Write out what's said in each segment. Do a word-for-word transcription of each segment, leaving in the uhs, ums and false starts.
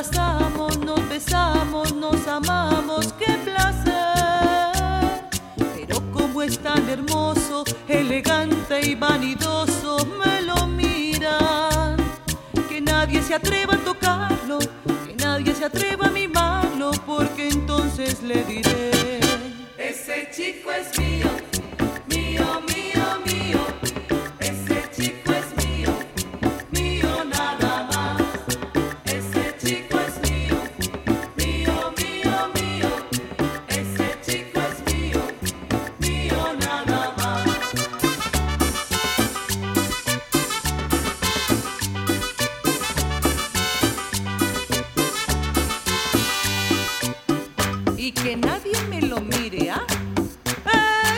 abrazamos, nos besamos, nos amamos, qué placer. Pero como es tan hermoso, elegante y vanidoso, me lo miran. Que nadie se atreva a tocarlo, que nadie se atreva a mimarlo, porque entonces le diré: ese chico es mío, mío, mío, mío. Ese chico es mío, mío nada más. Ese chico es mío, mío, mío, mío. Ese chico es mío, mío nada más. Y que nadie me lo mire, ¿ah? ¡Ey!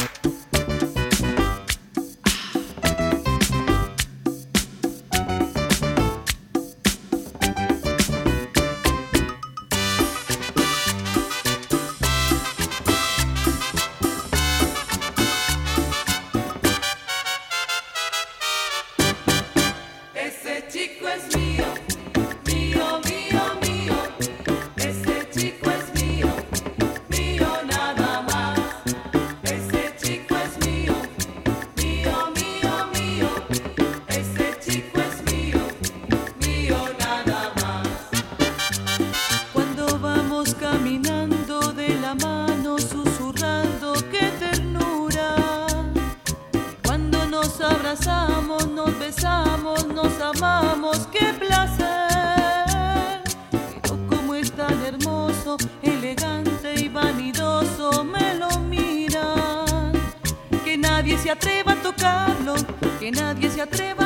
Ese chico es mío, mío, mío, mío. Ese chico es mío, mío nada más. Ese chico es mío, mío, mío, mío. Ese chico es mío, mío nada más. Cuando vamos caminando de la mano, susurrando, qué ternura. Cuando nos abrazamos, nos besamos, nos amamos, qué placer. Pero como es tan hermoso, elegante y vanidoso, me lo miran. Que nadie se atreva a tocarlo, que nadie se atreva